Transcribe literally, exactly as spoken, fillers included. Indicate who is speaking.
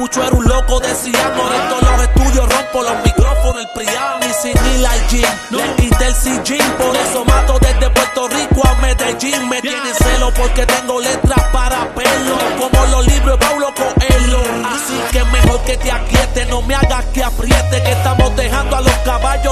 Speaker 1: mucho era un loco deseando. En todos los estudios rompo los micrófonos, el Priam y sin ni la gym. Le quité el C G, por eso mato desde Puerto Rico a Medellín. Me tiene celo porque tengo letras para pelo, como los libros de Paulo Coelho. Así que mejor que te aquietes, no me hagas que apriete, que estamos dejando a los caballos